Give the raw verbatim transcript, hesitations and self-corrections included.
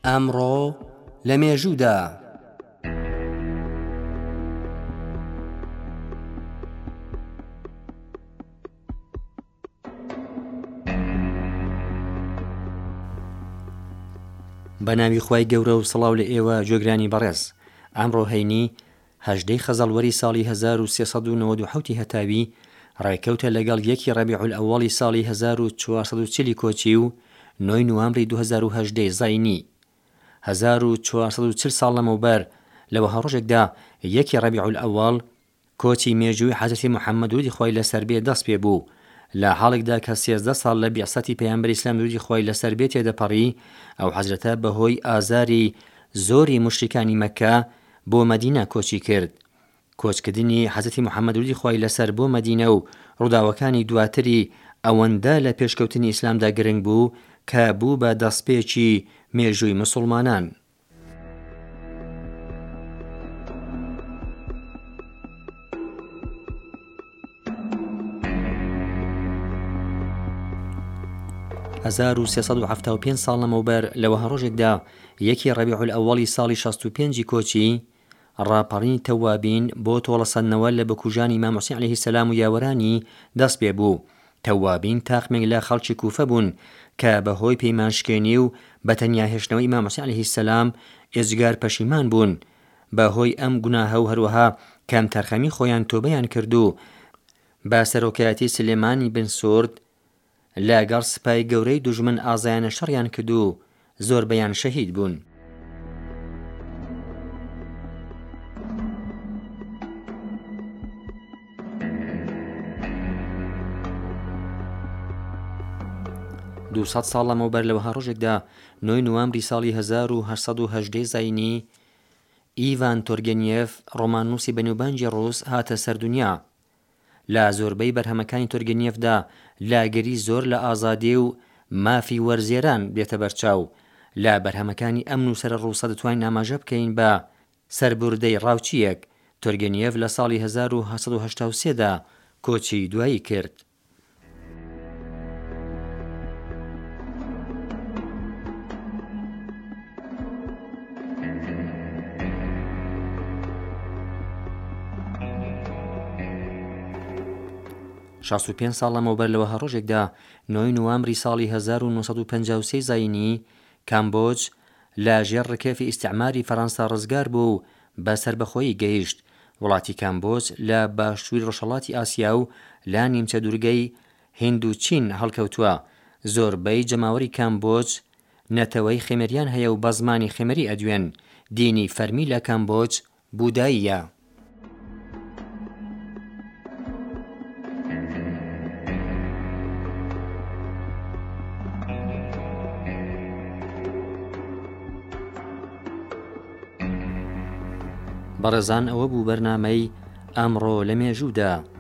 ئەمڕۆ لە مێژوودا بە ناوی خوای گەورە و سڵاو لە ئێوە گوێگرانی بەڕێز. ئەمڕۆ هەینی هەژدەی خەزەڵوەری ساڵی هەزار و سێسەد و نەوەد و حەوتی هەتاوی ڕێکەوتە لەگەڵ یەکی ڕەبیع الئەوەڵی ساڵی هەزار و چوارسەد و چلی کۆچی و نۆی نوامبری دوو هەزار و هەژدە زاینی. هەزار و چوارسەد و چل ساڵ لەمەوبەر لەوە هەڕۆژێکدا یەکی ڕەبیع الئەوەڵ کۆچی مێژووی حەزرەتی موحەممەد درودی خۆی لەسەر بێ دەست پێ بوو لە حاڵێکدا کە سێزدە ساڵ لە بیعسەتی پەیامبەری ئیسلام درودی خۆی لەسەر بێ تێدەپەڕی. ئەو حەزرەتە بەهۆی ئازاری زۆری موشریکانی مەککە بۆ مەدینە کۆچی کرد. کۆچکردنی حەزرەتی موحەممەد درودی خۆی لەسەر بۆ مەدینە و ڕووداوەکانی دواتری ئەوەندە لە پێشکەوتنی ئیسلامدا گرنگ بوو کە بوو بە دەستپێکی مێژووی موسڵمانان. هەزار و سێسەد و هەفتاد و پێنج ساڵ لەمەوبەر لەوە هەڕۆژێکدا یەکی ڕەبیع الئەوەڵی ساڵی شەست و پێنجی کۆچی ڕاپەڕینی تەوابین بۆ تۆڵەسەندنەوە لە بەکوژانی ئیمام حوسێن عەلەیهی سەلام و یاوەرانی دەست پێ بوو. تەوابین تاقمێک لە خەڵکی کوفە بوون کە بەهۆی پەیمانشکێنی و بەتەنیا هێشتنەوەی ئیمام حوسێن عەلەیهی سەلام ئێجگار پەشیمان بوون. بەهۆی ئەم گوناهە و هەروەها کەم تەرخەمی خۆیان تۆبەیان کردو بە سەرۆکایەتی سلێمانی بن سورد لەگەڵ سپای گەورەی دوژمن ئازایانە شەڕیان کردو، زۆربەیان شەهید بوون. دووسەد ساڵ لەمەوبەر لەوەها ڕۆژێکدا نۆی نوامبری ساڵی هەزار و هەشت سەد و هەژدە زاینی ئیڤان تۆرگێنیێف ڕۆماننووسی بەنێوبانگی ڕووس هاتە سەردونیا. لە زۆربەی بەرهەمەکانی تۆرگێنیێفدا لاگەری زۆر لە ئازادی و مافی وەرزێران دێتە بەرچاو. لە بەرهەمەکانی ئەم نووسەرە ڕووسە دەتوانین ئاماژە بکەین بە سەربوردەی ڕاوچیەک. تۆرگێنیێف لە ساڵی هەزار و هەشت سەد و هەشتا و سێ دا کۆچی دوایی کرد. شەست و پێنج ساڵ لەمەوبەر لەوە هەڕۆژێکدا نۆی نوامبری ساڵی هەزار و نۆ سەد و پەنجا و سێ زاینی کامبۆج لە ژێر ڕکێفی ئیستیعماری فەڕەنسا ڕزگار بوو و بە سەربەخۆیی گەیشت. وڵاتی کامبۆج لە باشووری ڕۆژهەڵاتی ئاسیا و لە نیمچە دوورگەی هیند و چین هەڵکەوتووە. زۆربەی جەماوەری کامبۆج نەتەوەی خێمەریان هەیە و بە زمانی خێمەری ئەدوێن. دینی فەرمی لە کامبۆج بوداییە. بەڕێزان ئەوە بوو بەرنامەی ئەمڕۆ لە مێژوودا.